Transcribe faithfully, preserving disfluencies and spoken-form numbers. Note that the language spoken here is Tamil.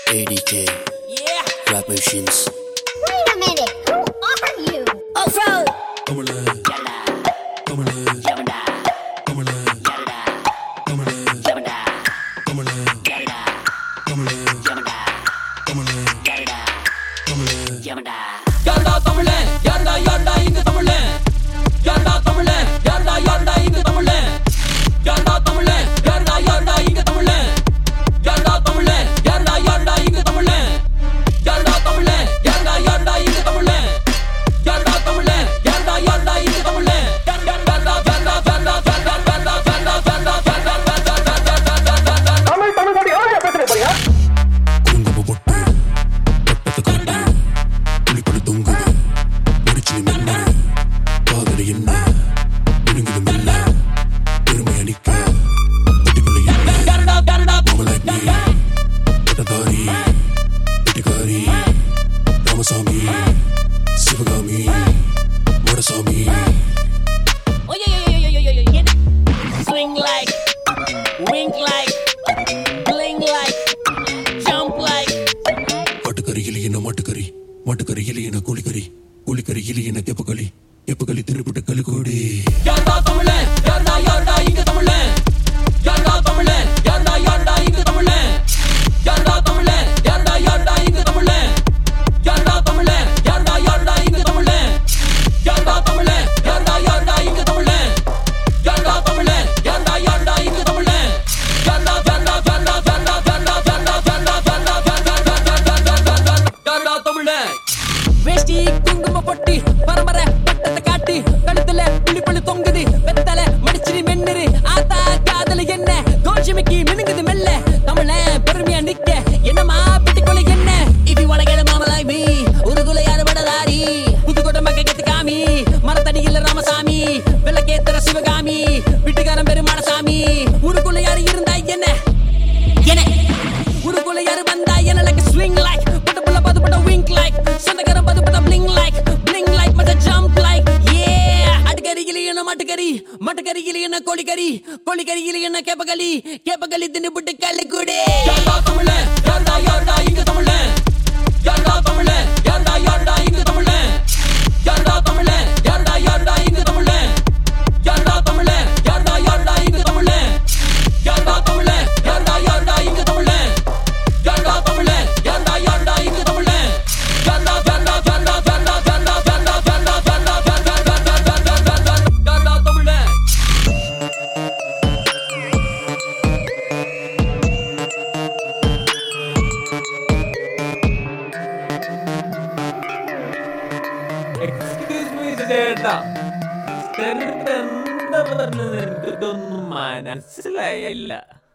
A D K. Yeah. Rap machines. Wait a minute. Who are you? Off-road. Come on, come on, come on. யாரடா தமிழன் யாரடா யாரடா இங்க தமிழன் யாரடா தமிழன் யாரடா யாரடா இங்க தமிழன் யாரடா தமிழன் யாரடா யாரடா இங்க தமிழன் யாரடா தமிழன் யாரடா யாரடா இங்க தமிழன் யாரடா தமிழன் யாரடா யாரடா இங்க தமிழன் யாரடா தமிழன் யாரடா யாரடா இங்க தமிழன் யாரடா யாரடா யாரடா யாரடா யாரடா யாரடா தமிழ் தமிழ் யாரா பேசுறீங்க பாரியா குங்கும பொட்டு பட்டத்து காட்டு புளிப்படு தொங்குது முடிச்சு மெல்ல காதலி என்ன விழுங்குது மெல்ல பெருமை அளிக்க பட்டிக்குள்ள என்ன மவளாய் நீ பட்டதாரி பெட்டிக்காரி Ramasamy Sivakami Madasamy swing like wink like bling like jump like பட்டுக்கறியில் என்ன மாட்டுக்கறி மாட்டுக்கறியில் என்ன கோழிக்கறி கோழிக்கறியில் என்ன கேப்பக்களி கேப்பக்களி திருப்பிட்ட கழுகோடி யாரடா தமிழன் யாரடா யாரடா இங்க தமிழன் யாரடா தமிழன் யாரடா யாரடா இங்க தமிழன் யாரடா தமிழன் யாரடா யாரடா இங்க தமிழன் யாரடா தமிழன் யாரடா யாரடா இங்க தமிழன் யாரடா தமிழன் யாரடா யாரடா இங்க தமிழன் யாரடா தமிழன் யாரடா யாரடா இங்க தமிழன் யாரடா யாரடா யாரடா யாரடா யாரடா தமிழன் வேஷ்டி குங்கும பொட்டி பரம்பரை பட்டத்தை காட்டி கழுத்துல புளிப்பழு தொங்குது வெத்தலை மடிச்சிரி மென்னுரு ஆத்தா காதல என்ன கோஷமிக்கு மினுங்குது மெல்ல தமிழன் பெருமையா நிக்க என்னமா பிட்டிக்கொலை என்ன இது வடகேட மாமலாய் மீ ஒரு குலை யாரு படதாரி புதுக்கோட்டை மக்க கத்து காமி மரத்தடியில் ராமசாமி வெள்ளக்கேத்தர சிவகாமி வீட்டுக்காரன் பெருமானசாமி ஊருக்குள்ள யாரு இருந்தா என்ன என்ன ஊருக்குள்ள யாரு வந்தா என்ன like a swing like பட்ட புள்ள பது பட்ட wink like சொந்தக்காரன் பது பட்ட bling like bling like மத்த jump like yeah அடிக்கரியில என்ன மாட்டுக்கறி மாட்டுக்கறியில என்ன கோழிக்கறி கோழிக்கறியில என்ன கேப்பகளி கேப்பகளி தின்னு புட்டு கல்லு குடே யாரடா தமிழன் யாரடா யாரடா இங்க தமிழன் யாரடா தமிழன் யாரடா யாரடா இங்க தமிழன் யாரடா தமிழன் யாரடா யாரடா இங்க தமிழன் யாரடா தமிழன் யாரடா யாரடா இங்க தமிழன் யாரடா தமிழன் யாரடா யாரடா இங்க தமிழன் யாரடா தமிழன் யாரடா யாரடா இங்க தமிழன் யாரடா யாரடா யாரடா யாரடா யாரடா தமிழன் എക്സ്ക്യൂസ് മീ ചേട്ടാ എന്താ പറഞ്ഞത് എനിക്കിതൊന്നും മനസ്സിലായില്ല.